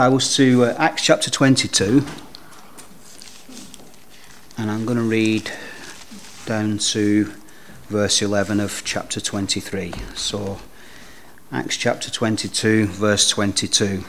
I was to Acts chapter 22, and I'm going to read down to verse 11 of chapter 23. So, Acts chapter 22, verse 22.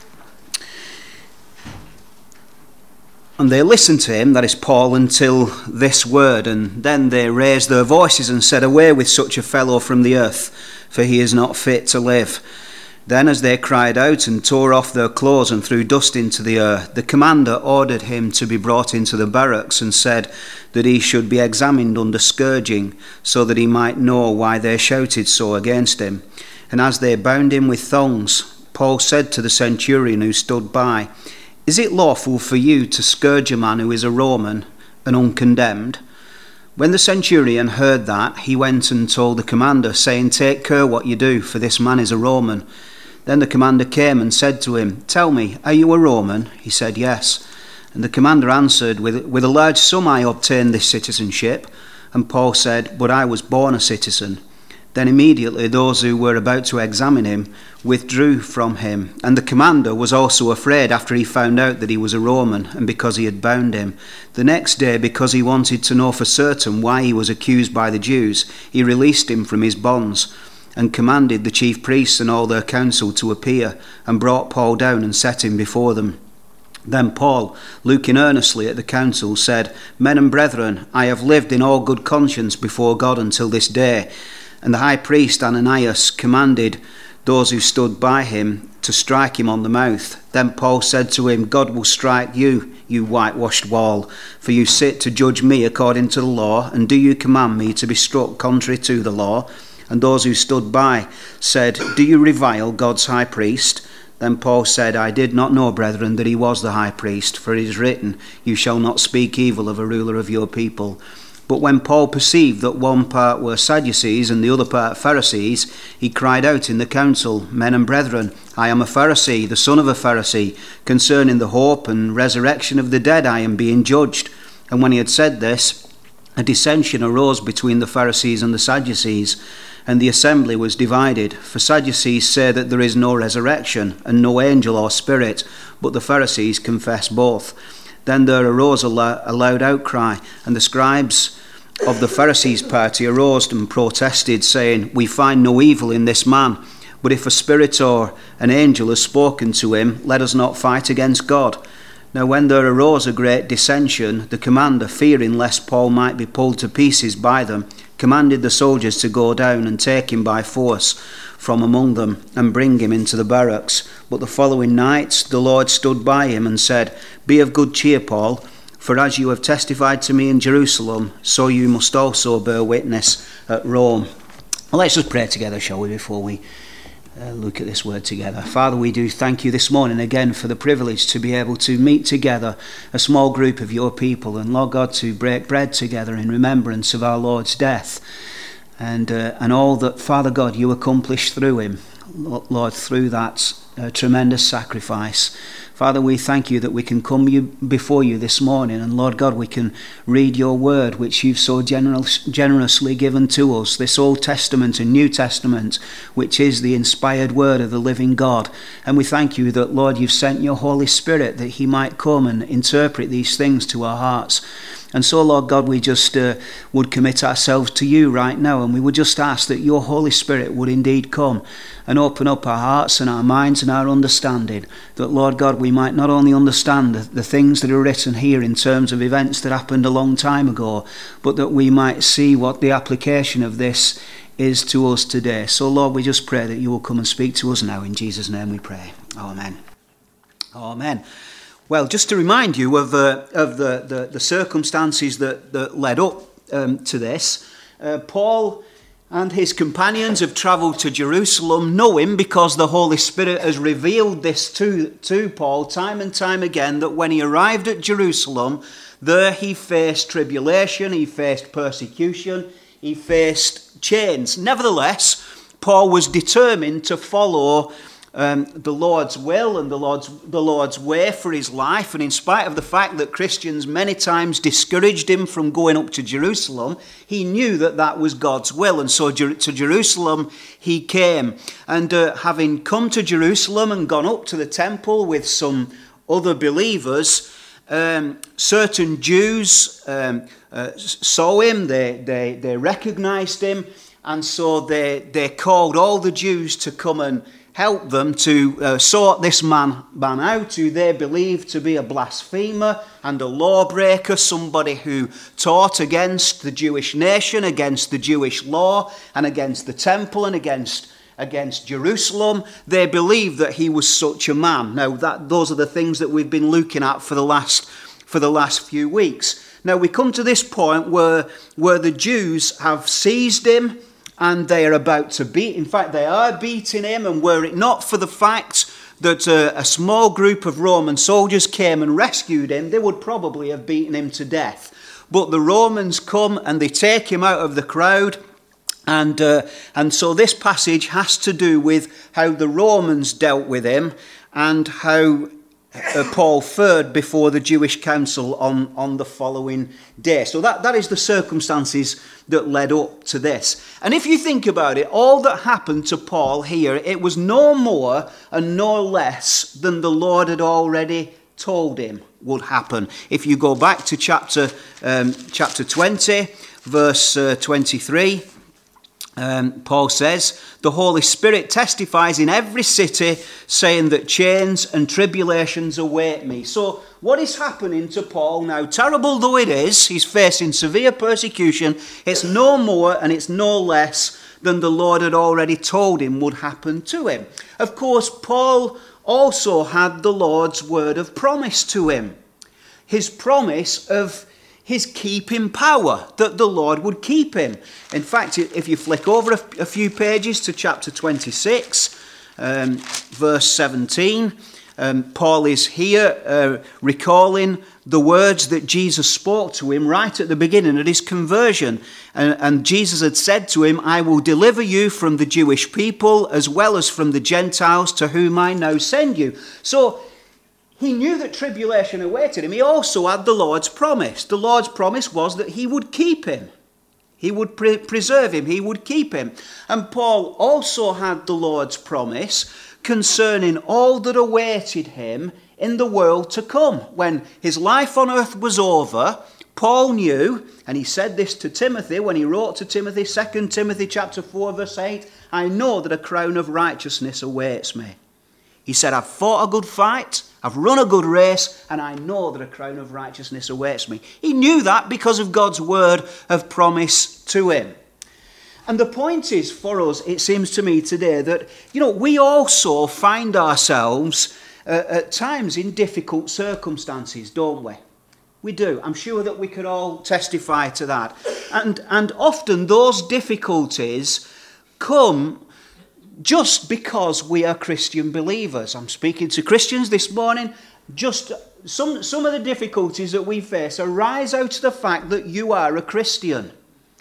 And they listened to him, that is Paul, until this word, and then they raised their voices and said, "Away with such a fellow from the earth, for he is not fit to live." Then as they cried out and tore off their clothes and threw dust into the air, the commander ordered him to be brought into the barracks and said that he should be examined under scourging, so that he might know why they shouted so against him. And as they bound him with thongs, Paul said to the centurion who stood by, "Is it lawful for you to scourge a man who is a Roman and uncondemned?" When the centurion heard that, he went and told the commander, saying, "Take care what you do, for this man is a Roman." Then the commander came and said to him, "Tell me, are you a Roman?" He said, "Yes." And the commander answered, With a large sum I obtained this citizenship." And Paul said, "But I was born a citizen." Then immediately those who were about to examine him withdrew from him. And the commander was also afraid after he found out that he was a Roman, and because he had bound him. The next day, because he wanted to know for certain why he was accused by the Jews, he released him from his bonds, and commanded the chief priests and all their council to appear, and brought Paul down and set him before them. Then Paul, looking earnestly at the council, said, "Men and brethren, I have lived in all good conscience before God until this day." And the high priest Ananias commanded those who stood by him to strike him on the mouth. Then Paul said to him, "God will strike you, you whitewashed wall, for you sit to judge me according to the law, and do you command me to be struck contrary to the law?" And those who stood by said, "Do you revile God's high priest?" Then Paul said, "I did not know, brethren, that he was the high priest, for it is written, 'You shall not speak evil of a ruler of your people.'" But when Paul perceived that one part were Sadducees and the other part Pharisees, he cried out in the council, "Men and brethren, I am a Pharisee, the son of a Pharisee. Concerning the hope and resurrection of the dead I am being judged." And when he had said this, a dissension arose between the Pharisees and the Sadducees, and the assembly was divided. For Sadducees say that there is no resurrection, and no angel or spirit, but the Pharisees confess both. Then there arose a loud outcry, and the scribes of the Pharisees' party arose and protested, saying, "We find no evil in this man, but if a spirit or an angel has spoken to him, let us not fight against God." Now when there arose a great dissension, the commander, fearing lest Paul might be pulled to pieces by them, commanded the soldiers to go down and take him by force from among them and bring him into the barracks. But the following night the Lord stood by him and said, "Be of good cheer, Paul, for as you have testified to me in Jerusalem, so you must also bear witness at Rome." Well, let's just pray together, shall we, before we look at this word together. Father, we do thank you this morning again for the privilege to be able to meet together, a small group of your people, and Lord God, to break bread together in remembrance of our Lord's death and all that, Father God, you accomplished through him, Lord, through that tremendous sacrifice. Father, we thank you that we can come before you this morning, and Lord God, we can read your word, which you've so generously given to us, this Old Testament and New Testament, which is the inspired word of the living God. And we thank you that, Lord, you've sent your Holy Spirit that he might come and interpret these things to our hearts. And so, Lord God, we just would commit ourselves to you right now, and we would just ask that your Holy Spirit would indeed come and open up our hearts and our minds and our understanding, that, Lord God, we might not only understand the things that are written here in terms of events that happened a long time ago, but that we might see what the application of this is to us today. So, Lord, we just pray that you will come and speak to us now. In Jesus' name we pray. Amen. Amen. Well, just to remind you of the circumstances that led up to this, Paul and his companions have travelled to Jerusalem, knowing, because the Holy Spirit has revealed this to Paul time and time again, that when he arrived at Jerusalem, there he faced tribulation, he faced persecution, he faced chains. Nevertheless, Paul was determined to follow the Lord's will and the Lord's way for his life. And in spite of the fact that Christians many times discouraged him from going up to Jerusalem, he knew that that was God's will. And so to Jerusalem he came. And having come to Jerusalem and gone up to the temple with some other believers, certain Jews saw him, they recognized him, and so they called all the Jews to come and help them to sort this man out, who they believed to be a blasphemer and a lawbreaker, somebody who taught against the Jewish nation, against the Jewish law, and against the temple, and against Jerusalem. They believed that he was such a man. Now, those are the things that we've been looking at for the last few weeks. Now, we come to this point where the Jews have seized him, and they are about to beat. In fact, they are beating him, and were it not for the fact that a small group of Roman soldiers came and rescued him, they would probably have beaten him to death. But the Romans come and they take him out of the crowd, and so this passage has to do with how the Romans dealt with him and how Paul fared before the Jewish council on the following day. So that is the circumstances that led up to this. And if you think about it, all that happened to Paul here, it was no more and no less than the Lord had already told him would happen. If you go back to chapter 20, verse 23, Paul says, the Holy Spirit testifies in every city, saying that chains and tribulations await me. So what is happening to Paul now, terrible though it is, he's facing severe persecution, it's no more and it's no less than the Lord had already told him would happen to him. Of course, Paul also had the Lord's word of promise to him. His promise of his keeping power, that the Lord would keep him. In fact, if you flick over a few pages to chapter 26, verse 17, Paul is here recalling the words that Jesus spoke to him right at the beginning of his conversion. And Jesus had said to him, I will deliver you from the Jewish people as well as from the Gentiles to whom I now send you. So he knew that tribulation awaited him. He also had the Lord's promise. The Lord's promise was that he would keep him. He would preserve him. He would keep him. And Paul also had the Lord's promise concerning all that awaited him in the world to come. When his life on earth was over, Paul knew, and he said this to Timothy when he wrote to Timothy, 2 Timothy chapter 4, verse 8, I know that a crown of righteousness awaits me. He said, I've fought a good fight, I've run a good race, and I know that a crown of righteousness awaits me. He knew that because of God's word of promise to him. And the point is for us, it seems to me today, that, we also find ourselves at times in difficult circumstances, don't we? We do. I'm sure that we could all testify to that. And often those difficulties come just because we are Christian believers. I'm speaking to Christians this morning. Just some of the difficulties that we face arise out of the fact that you are a Christian.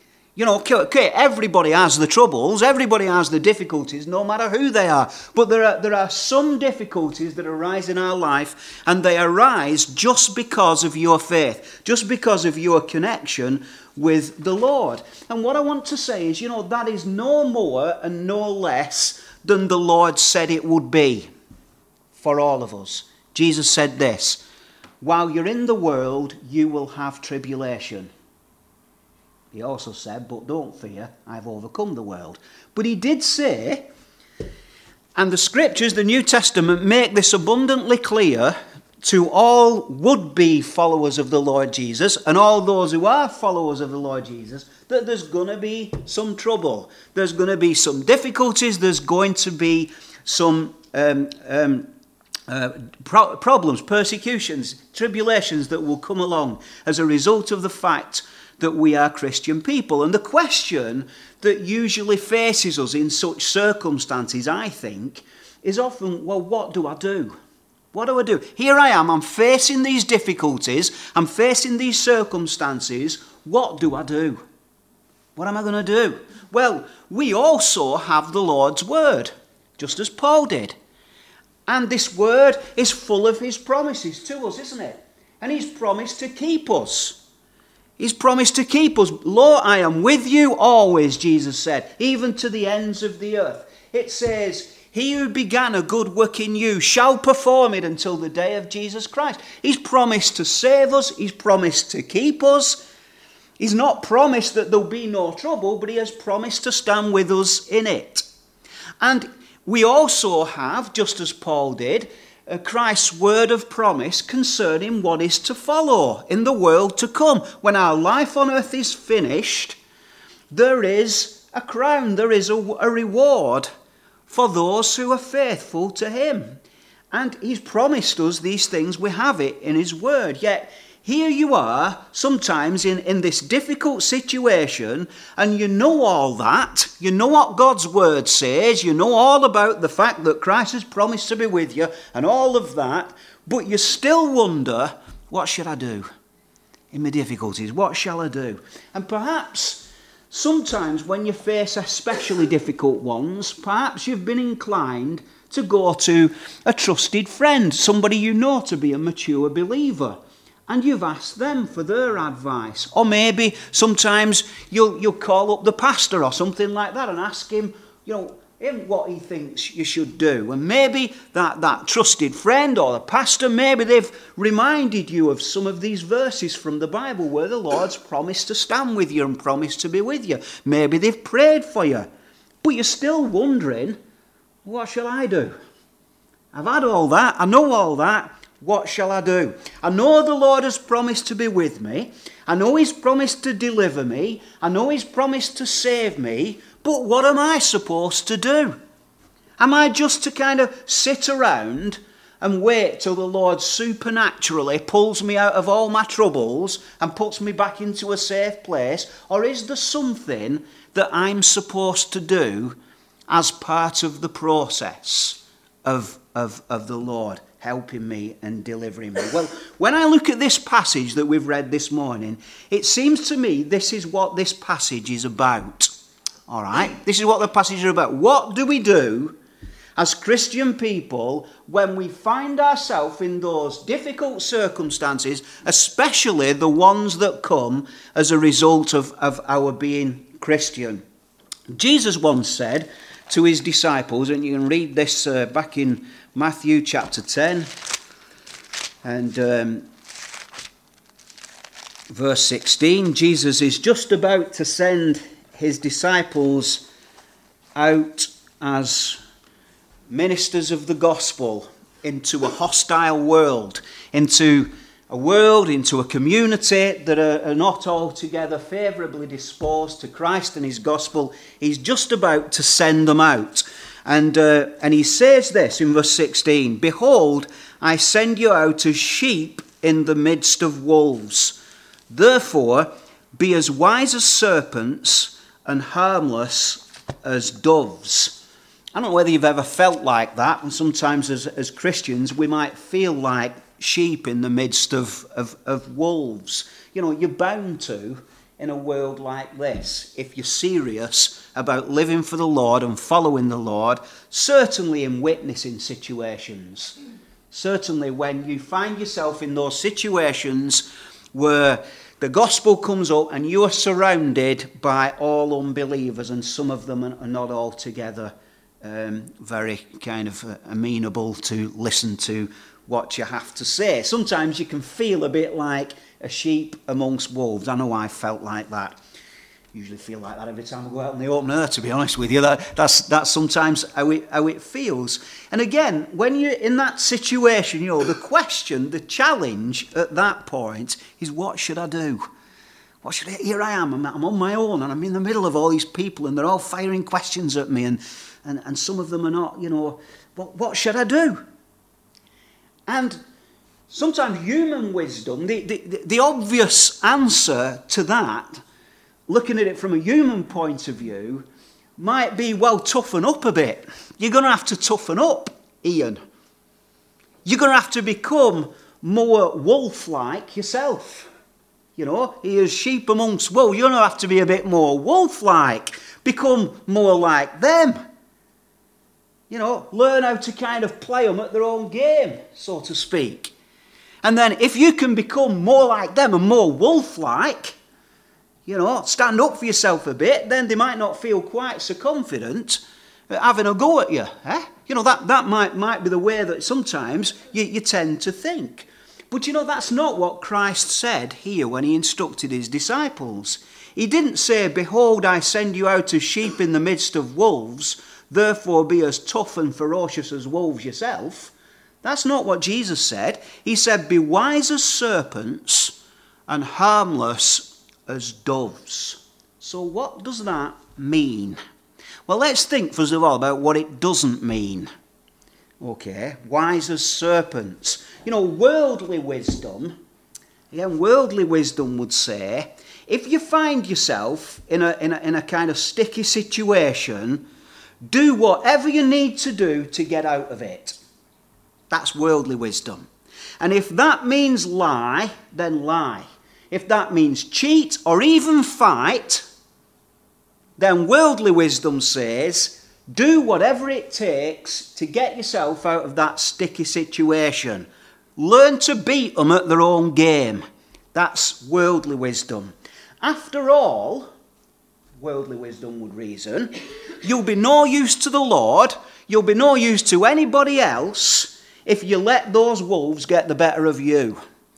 Okay, everybody has the troubles, everybody has the difficulties, no matter who they are. But there are some difficulties that arise in our life, and they arise just because of your faith, just because of your connection with the Lord. And what I want to say is, that is no more and no less than the Lord said it would be for all of us. Jesus said this, while you're in the world, you will have tribulation. He also said, but don't fear, I've overcome the world. But he did say, and the scriptures, the New Testament, make this abundantly clear to all would-be followers of the Lord Jesus and all those who are followers of the Lord Jesus, that there's going to be some trouble. There's going to be some difficulties. There's going to be some problems, persecutions, tribulations that will come along as a result of the fact that we are Christian people. And the question that usually faces us in such circumstances, I think, is often, well, what do I do? What do I do? Here I am, I'm facing these difficulties, I'm facing these circumstances. What do I do? What am I going to do? Well, we also have the Lord's word, just as Paul did. And this word is full of his promises to us, isn't it? And he's promised to keep us. He's promised to keep us. Lo, I am with you always, Jesus said, even to the ends of the earth. It says, he who began a good work in you shall perform it until the day of Jesus Christ. He's promised to save us. He's promised to keep us. He's not promised that there'll be no trouble, but he has promised to stand with us in it. And we also have, just as Paul did, Christ's word of promise concerning what is to follow in the world to come. When our life on earth is finished, there is a crown, there is a reward for those who are faithful to him. And he's promised us these things. We have it in his word. Yet here you are, sometimes in this difficult situation, and you know all that. You know what God's word says. You know all about the fact that Christ has promised to be with you and all of that. But you still wonder, what should I do in my difficulties? What shall I do? And perhaps sometimes when you face especially difficult ones, perhaps you've been inclined to go to a trusted friend, somebody you know to be a mature believer. And you've asked them for their advice. Or maybe sometimes you'll call up the pastor or something like that and ask him, him what he thinks you should do. And maybe that trusted friend or the pastor, maybe they've reminded you of some of these verses from the Bible where the Lord's promised to stand with you and promised to be with you. Maybe they've prayed for you. But you're still wondering, what shall I do? I've had all that. I know all that. What shall I do? I know the Lord has promised to be with me. I know he's promised to deliver me. I know he's promised to save me. But what am I supposed to do? Am I just to kind of sit around and wait till the Lord supernaturally pulls me out of all my troubles and puts me back into a safe place? Or is there something that I'm supposed to do as part of the process of the Lord helping me and delivering me? Well, when I look at this passage that we've read this morning, it seems to me this is what this passage is about. All right? This is what the passage is about. What do we do as Christian people when we find ourselves in those difficult circumstances, especially the ones that come as a result of our being Christian? Jesus once said to his disciples, and you can read this back in Matthew chapter 10 and verse 16. Jesus is just about to send his disciples out as ministers of the gospel into a hostile world, into a community that are not altogether favourably disposed to Christ and his gospel. He's just about to send them out. And he says this in verse 16, "Behold, I send you out as sheep in the midst of wolves. Therefore, be as wise as serpents and harmless as doves." I don't know whether you've ever felt like that. And sometimes as Christians, we might feel like sheep in the midst of wolves. You're bound to in a world like this, if you're serious about living for the Lord and following the Lord, certainly in witnessing situations. Certainly when you find yourself in those situations where the gospel comes up and you are surrounded by all unbelievers, and some of them are not altogether very kind of amenable to listen to what you have to say. Sometimes you can feel a bit like a sheep amongst wolves. I know I felt like that. Usually feel like that every time I go out in the open air, to be honest with you. That's sometimes how it feels. And again, when you're in that situation, the question, the challenge at that point is, what should I do? Here I am, I'm on my own, and I'm in the middle of all these people, and they're all firing questions at me, and some of them are not, what should I do? And sometimes human wisdom, the obvious answer to that, looking at it from a human point of view, might be, well, toughen up a bit. You're going to have to toughen up, Ian. You're going to have to become more wolf-like yourself. He is sheep amongst wolves. You're going to have to be a bit more wolf-like. Become more like them. learn how to kind of play them at their own game, so to speak. And then if you can become more like them and more wolf-like, stand up for yourself a bit, then they might not feel quite so confident at having a go at you. That might be the way that sometimes you tend to think. But that's not what Christ said here when he instructed his disciples. He didn't say, "Behold, I send you out as sheep in the midst of wolves, therefore be as tough and ferocious as wolves yourself." That's not what Jesus said. He said, "Be wise as serpents and harmless as doves." So what does that mean? Well, let's think first of all about what it doesn't mean. Okay, wise as serpents. Worldly wisdom would say, if you find yourself in a kind of sticky situation, do whatever you need to do to get out of it. That's worldly wisdom. And if that means lie, then lie. If that means cheat or even fight, then worldly wisdom says, do whatever it takes to get yourself out of that sticky situation. Learn to beat them at their own game. That's worldly wisdom. After all, worldly wisdom would reason, you'll be no use to the Lord, you'll be no use to anybody else if you let those wolves get the better of you.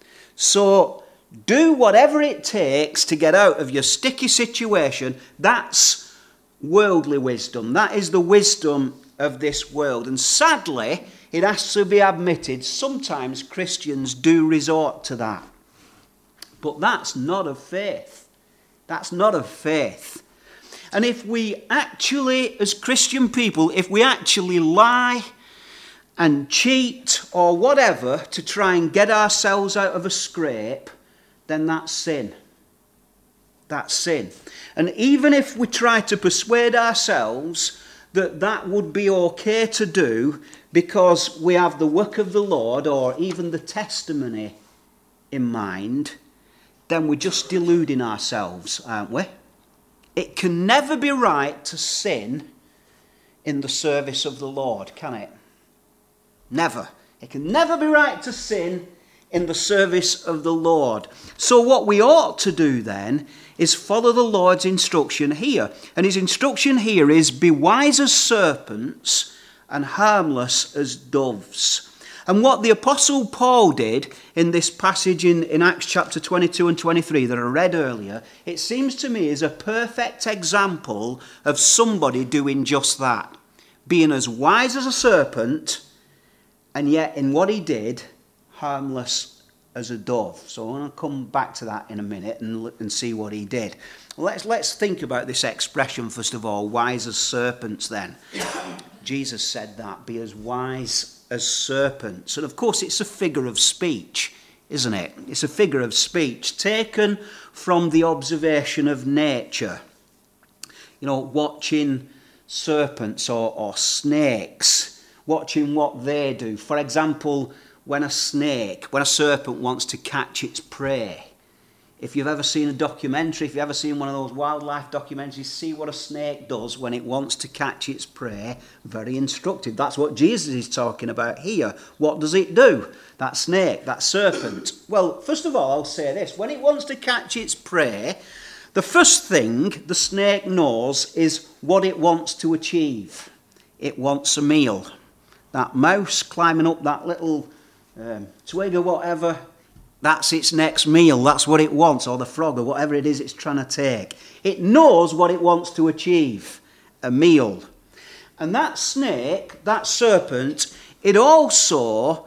So do whatever it takes to get out of your sticky situation. That's worldly wisdom. That is the wisdom of this world. And sadly, it has to be admitted, sometimes Christians do resort to that. But that's not of faith. That's not of faith. And if we actually, as Christian people, if we actually lie and cheat or whatever to try and get ourselves out of a scrape, then that's sin. That's sin. And even if we try to persuade ourselves that that would be okay to do because we have the work of the Lord or even the testimony in mind, then we're just deluding ourselves, aren't we? It can never be right to sin in the service of the Lord, can it? Never. It can never be right to sin in the service of the Lord. So what we ought to do then is follow the Lord's instruction here. And his instruction here is, be wise as serpents and harmless as doves. And what the Apostle Paul did in this passage in Acts chapter 22 and 23 that I read earlier, it seems to me is a perfect example of somebody doing just that. Being as wise as a serpent, and yet in what he did, harmless as a dove. So I'm going to come back to that in a minute and see what he did. Let's think about this expression first of all, wise as serpents then. Jesus said that, be as wise as serpents. And of course it's a figure of speech, isn't it? It's a figure of speech taken from the observation of nature. Watching serpents or snakes, watching what they do. For example, when a serpent wants to catch its prey. If you've ever seen a documentary, if you've ever seen one of those wildlife documentaries, see what a snake does when it wants to catch its prey. Very instructive. That's what Jesus is talking about here. What does it do? That snake, that serpent. Well, first of all, I'll say this. When it wants to catch its prey, the first thing the snake knows is what it wants to achieve. It wants a meal. That mouse climbing up that little twig or whatever, that's its next meal. That's what it wants, or the frog or whatever it is it's trying to take. It knows what it wants to achieve, a meal. And that snake, that serpent, it also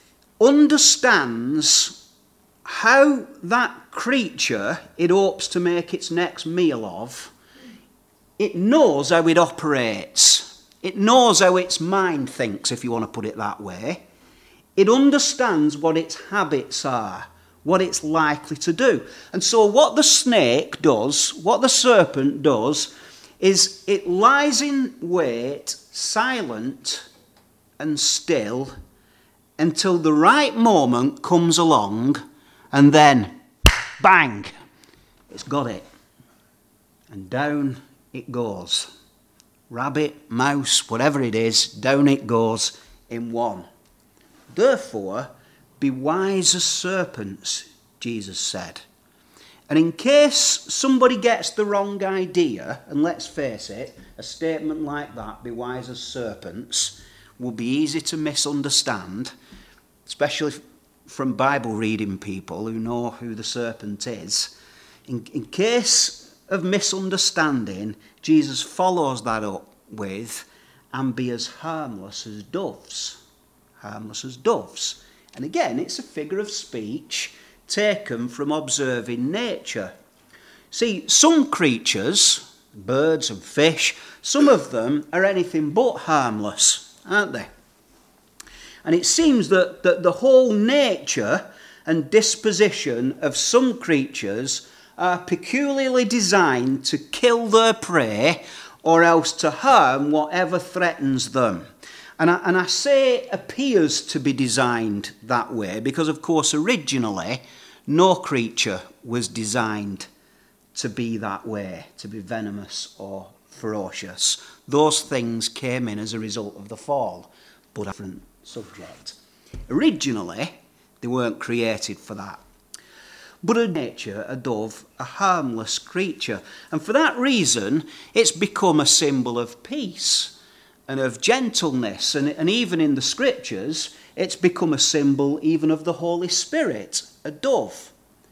understands how that creature it hopes to make its next meal of, it knows how it operates. It knows how its mind thinks, if you want to put it that way. It understands what its habits are, what it's likely to do. And so what the snake does, what the serpent does, is it lies in wait, silent and still, until the right moment comes along, and then, bang, it's got it. And down it goes. rabbit, mouse, whatever it is, down it goes in one. Therefore, be wise as serpents, Jesus said. And in case somebody gets the wrong idea, and let's face it, a statement like that, be wise as serpents, will be easy to misunderstand, especially from Bible reading people who know who the serpent is. In case of misunderstanding, Jesus follows that up with, and be as harmless as doves. Harmless as doves. And again, it's a figure of speech taken from observing nature. See, some creatures, birds and fish, some of them are anything but harmless, aren't they? And it seems that the whole nature and disposition of some creatures are peculiarly designed to kill their prey or else to harm whatever threatens them. And I say appears to be designed that way because, of course, originally no creature was designed to be that way, to be venomous or ferocious. Those things came in as a result of the fall, but a different subject. Originally, they weren't created for that. But in nature, a dove, a harmless creature. And for that reason, it's become a symbol of peace and of gentleness. And even in the scriptures, it's become a symbol even of the Holy Spirit, a dove.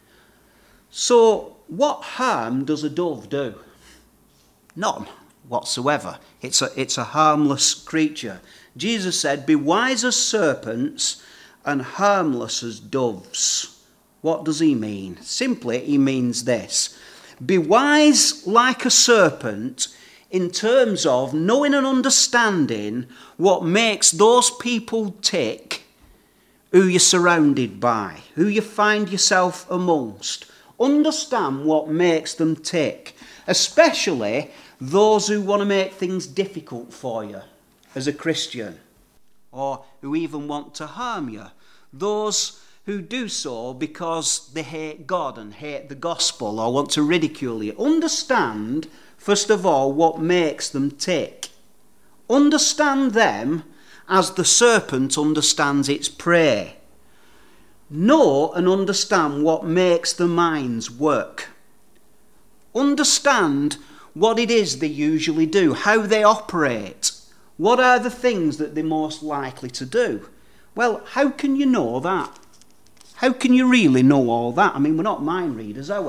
So what harm does a dove do? None whatsoever. It's a harmless creature. Jesus said, be wise as serpents and harmless as doves. What does he mean? Simply, he means this. Be wise like a serpent in terms of knowing and understanding what makes those people tick who you're surrounded by, who you find yourself amongst. Understand what makes them tick, especially those who want to make things difficult for you as a Christian, or who even want to harm you. Those who do so because they hate God and hate the gospel or want to ridicule you. Understand, first of all, what makes them tick. Understand them as the serpent understands its prey. Know and understand what makes the minds work. Understand what it is they usually do, how they operate. What are the things that they're most likely to do? Well, how can you know that? How can you really know all that? I mean, we're not mind readers, are we?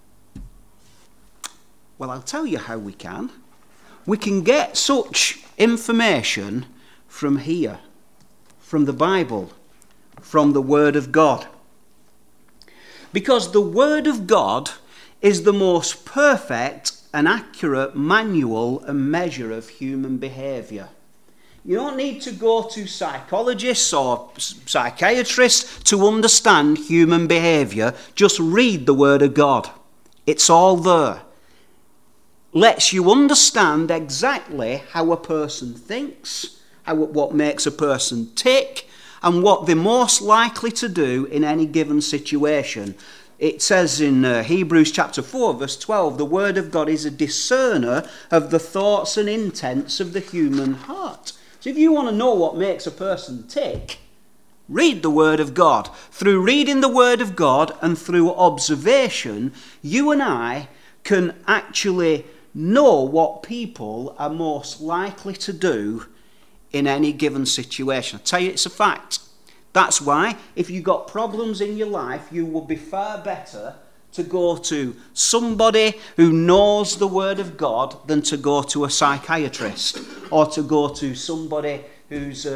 Well, I'll tell you how we can. We can get such information from here, from the Bible, from the Word of God. Because the Word of God is the most perfect and accurate manual and measure of human behaviour. You don't need to go to psychologists or psychiatrists to understand human behaviour. Just read the Word of God. It's all there. Lets you understand exactly how a person thinks, what makes a person tick, and what they're most likely to do in any given situation. It says in Hebrews chapter 4, verse 12, the Word of God is a discerner of the thoughts and intents of the human heart. So if you want to know what makes a person tick, read the Word of God. Through reading the Word of God and through observation, you and I can actually know what people are most likely to do in any given situation. I tell you, it's a fact. That's why if you've got problems in your life, you will be far better to go to somebody who knows the Word of God than to go to a psychiatrist or to go to somebody who's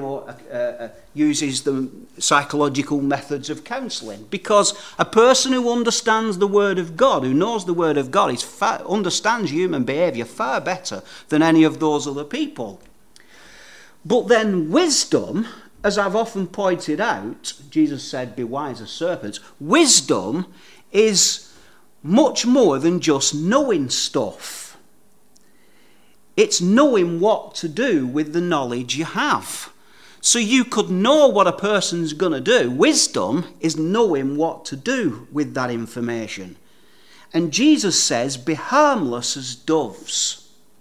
uses the psychological methods of counselling. Because a person who understands the Word of God, who knows the Word of God, understands human behaviour far better than any of those other people. But then wisdom, as I've often pointed out, Jesus said, be wise as serpents. Wisdom is much more than just knowing stuff. It's knowing what to do with the knowledge you have. So you could know what a person's going to do. Wisdom is knowing what to do with that information. And Jesus says, be harmless as doves.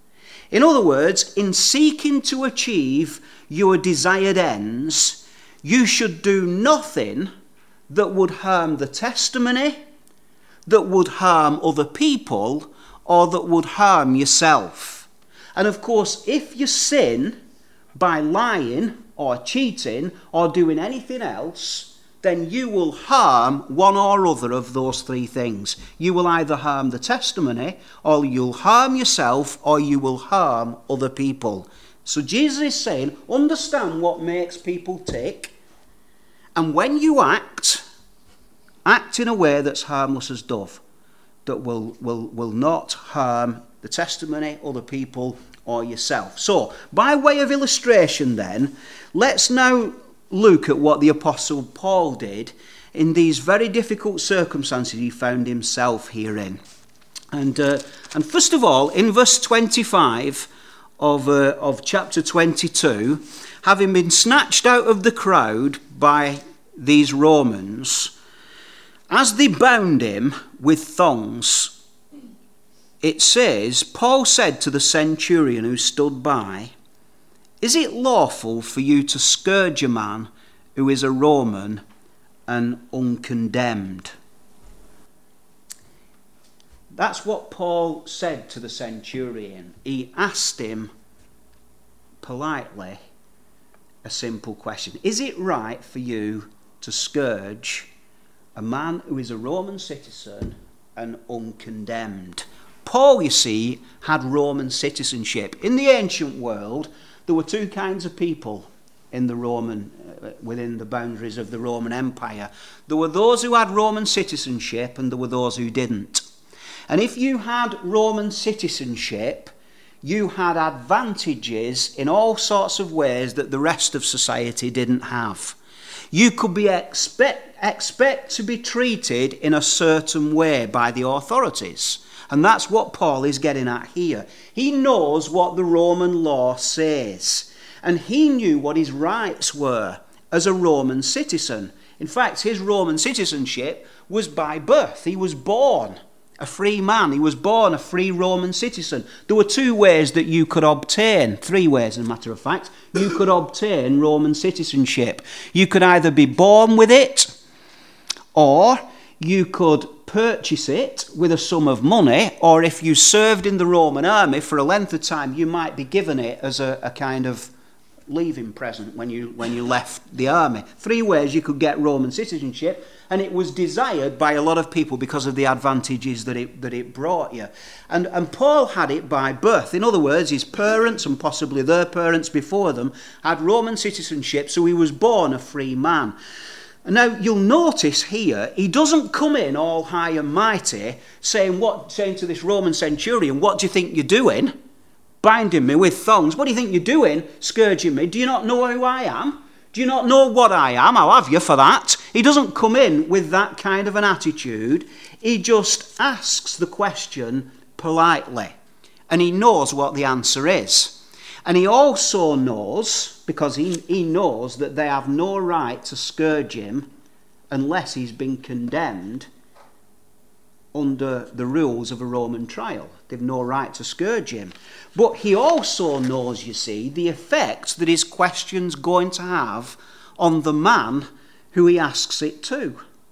In other words, in seeking to achieve your desired ends, you should do nothing that would harm the testimony, that would harm other people, or that would harm yourself. And of course, if you sin by lying or cheating or doing anything else, then you will harm one or other of those three things. You will either harm the testimony, or you'll harm yourself, or you will harm other people. So Jesus is saying, understand what makes people tick, and when you act in a way that's harmless as dove, that will not harm the testimony, other people, or yourself. So, by way of illustration then, let's now look at what the Apostle Paul did in these very difficult circumstances he found himself herein. And first of all, in verse 25 of chapter 22, having been snatched out of the crowd by these Romans, as they bound him with thongs, it says, Paul said to the centurion who stood by, "Is it lawful for you to scourge a man who is a Roman and uncondemned?" That's what Paul said to the centurion. He asked him politely a simple question. Is it right for you to scourge a man who is a Roman citizen and uncondemned? Paul, you see, had Roman citizenship. In the ancient world, there were two kinds of people in the within the boundaries of the Roman Empire. There were those who had Roman citizenship, and there were those who didn't. And if you had Roman citizenship, you had advantages in all sorts of ways that the rest of society didn't have. You could be expect to be treated in a certain way by the authorities. And that's what Paul is getting at here. He knows what the Roman law says. And he knew what his rights were as a Roman citizen. In fact, his Roman citizenship was by birth. He was born a free man. He was born a free Roman citizen. There were two ways that you could obtain, three ways as a matter of fact, you could obtain Roman citizenship. You could either be born with it, or you could purchase it with a sum of money, or if you served in the Roman army for a length of time, you might be given it as a kind of leaving present when you left the army. Three ways you could get Roman citizenship, and it was desired by a lot of people because of the advantages that it brought you. And Paul had it by birth. In other words, his parents and possibly their parents before them had Roman citizenship, so he was born a free man. And now you'll notice here, he doesn't come in all high and mighty saying to this Roman centurion, "What do you think you're doing? Binding me with thongs. What do you think you're doing, scourging me? Do you not know who I am? Do you not know what I am? I'll have you for that." He doesn't come in with that kind of an attitude. He just asks the question politely. And he knows what the answer is. And he also knows, because he knows that they have no right to scourge him unless he's been condemned under the rules of a Roman trial. They've no right to scourge him. But he also knows, you see, the effect that his question's going to have on the man who he asks it to.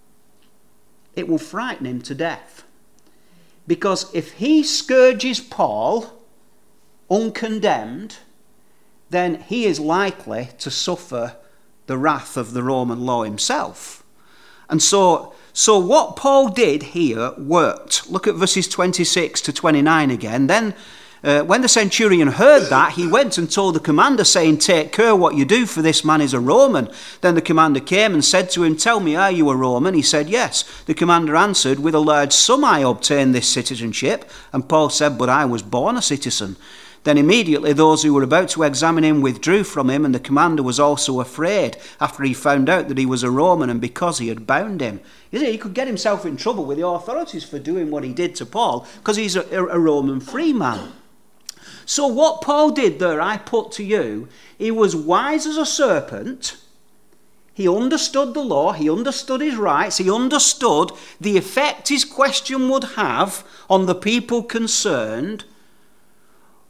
It will frighten him to death. Because if he scourges Paul uncondemned, then he is likely to suffer the wrath of the Roman law himself. And so what Paul did here worked. Look at verses 26 to 29 again. Then when the centurion heard that, he went and told the commander, saying, "Take care what you do, for this man is a Roman." Then the commander came and said to him, "Tell me, are you a Roman?" He said, "Yes." The commander answered, "With a large sum I obtained this citizenship." And Paul said, "But I was born a citizen." Then immediately those who were about to examine him withdrew from him, and the commander was also afraid after he found out that he was a Roman, and because he had bound him. You see, he could get himself in trouble with the authorities for doing what he did to Paul, because he's a Roman free man. So what Paul did there, I put to you, he was wise as a serpent. He understood the law, he understood his rights, he understood the effect his question would have on the people concerned.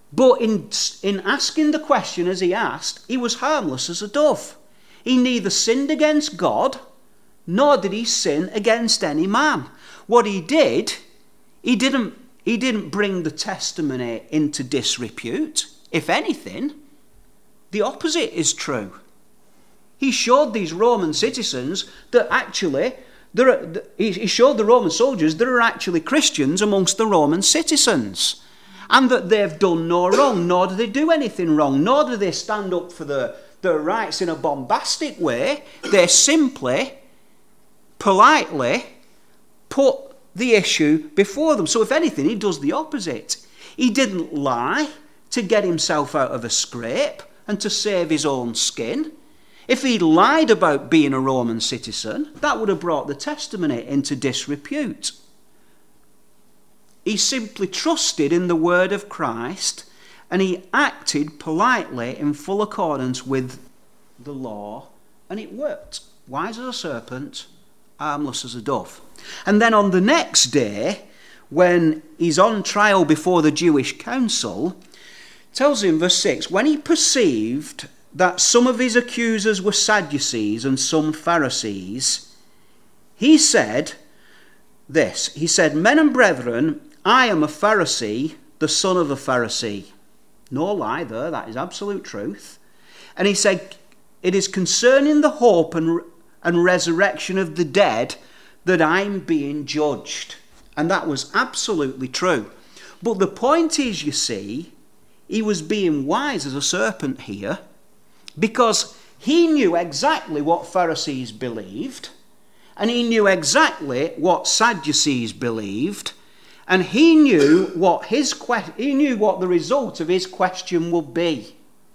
But in asking the question as he asked, he was harmless as a dove. He neither sinned against God, nor did he sin against any man. What he did, he didn't bring the testimony into disrepute. If anything, the opposite is true. He showed these Roman citizens that actually, he showed the Roman soldiers there are actually Christians amongst the Roman citizens, and that they've done no wrong, nor do they do anything wrong, nor do they stand up for their rights in a bombastic way. They simply, politely put the issue before them. So if anything, he does the opposite. He didn't lie to get himself out of a scrape and to save his own skin. If he lied about being a Roman citizen, that would have brought the testimony into disrepute. He simply trusted in the word of Christ, and he acted politely in full accordance with the law, and it worked. Wise as a serpent, harmless as a dove. And then on the next day, when he's on trial before the Jewish council, tells him, verse 6, when he perceived that some of his accusers were Sadducees and some Pharisees, he said this. He said, men and brethren, I am a Pharisee, the son of a Pharisee. No lie there, that is absolute truth. And he said, it is concerning the hope and resurrection of the dead that I'm being judged. And that was absolutely true. But the point is, you see, he was being wise as a serpent here, because he knew exactly what Pharisees believed, and he knew exactly what Sadducees believed, and he knew what the result of his question would be,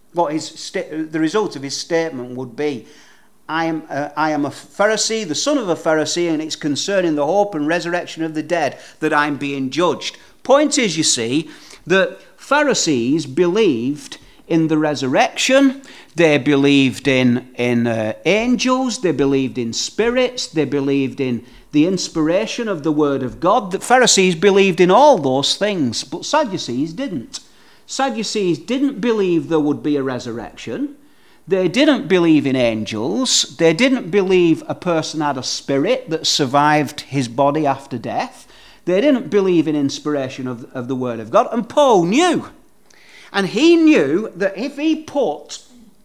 the result of his statement would be. I am a Pharisee, the son of a Pharisee, and it's concerning the hope and resurrection of the dead that I'm being judged. Point is, you see, that Pharisees believed in the resurrection, they believed in angels, they believed in spirits, they believed in the inspiration of the word of God. The Pharisees believed in all those things, but Sadducees didn't. Sadducees didn't believe there would be a resurrection. They didn't believe in angels. They didn't believe a person had a spirit that survived his body after death. They didn't believe in inspiration of the word of God. And Paul knew. And he knew that if he put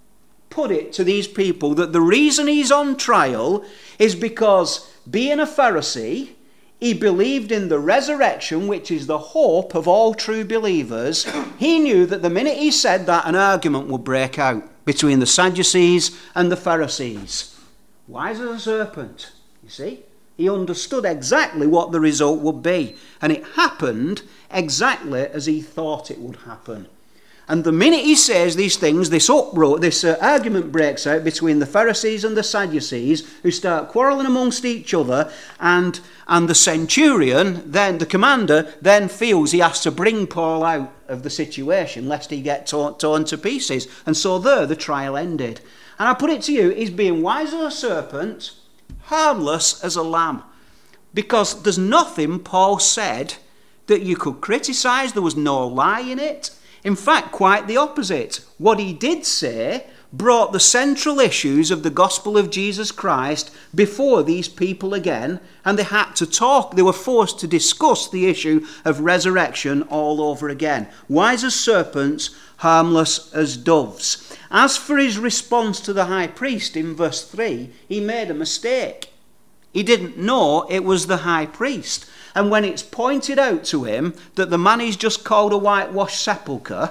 it to these people that the reason he's on trial is because, being a Pharisee, he believed in the resurrection, which is the hope of all true believers. He knew that the minute he said that, an argument would break out between the Sadducees and the Pharisees. Wise as a serpent, you see. He understood exactly what the result would be. And it happened exactly as he thought it would happen. And the minute he says these things, this argument breaks out between the Pharisees and the Sadducees, who start quarrelling amongst each other, and the centurion, then the commander, then feels he has to bring Paul out of the situation lest he get torn to pieces. And so there the trial ended. And I put it to you, he's being wise as a serpent, harmless as a lamb. Because there's nothing Paul said that you could criticise. There was no lie in it. In fact, quite the opposite. What he did say brought the central issues of the gospel of Jesus Christ before these people again, and they had to talk. They were forced to discuss the issue of resurrection all over again. Wise as serpents, harmless as doves. As for his response to the high priest in verse 3, he made a mistake. He didn't know it was the high priest. And when it's pointed out to him that the man he's just called a whitewashed sepulchre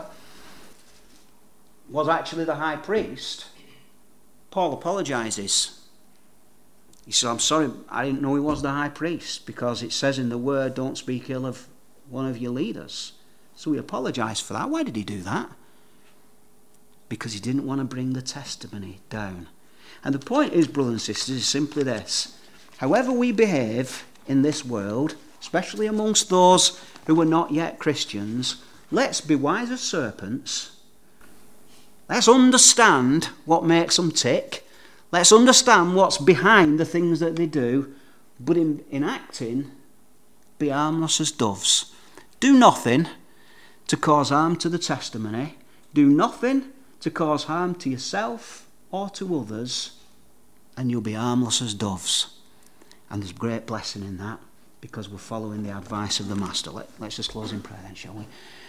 was actually the high priest, Paul apologises. He said, I'm sorry, I didn't know he was the high priest, because it says in the word, don't speak ill of one of your leaders. So he apologised for that. Why did he do that? Because he didn't want to bring the testimony down. And the point is, brothers and sisters, is simply this. However we behave in this world, especially amongst those who are not yet Christians, let's be wise as serpents. Let's understand what makes them tick. Let's understand what's behind the things that they do. But in acting, be harmless as doves. Do nothing to cause harm to the testimony. Do nothing to cause harm to yourself or to others, and you'll be harmless as doves. And there's great blessing in that, because we're following the advice of the Master. Let's just close in prayer then, shall we?